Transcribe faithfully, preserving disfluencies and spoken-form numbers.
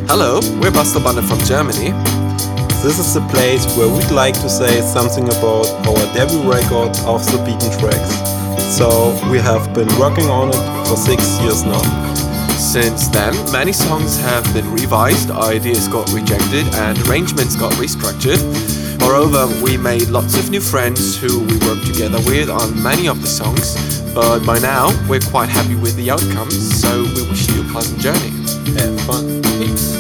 Hello, we're Bastelbande from Germany. This is the place where we'd like to say something about our debut record, Off the Beaten Tracks. So we have been working on it for six years now. Since then, many songs have been revised, ideas got rejected, and arrangements got restructured. Moreover, we made lots of new friends who we worked together with on many of the songs, but by now we're quite happy with the outcome, so we wish you a pleasant journey. Have fun. Peace.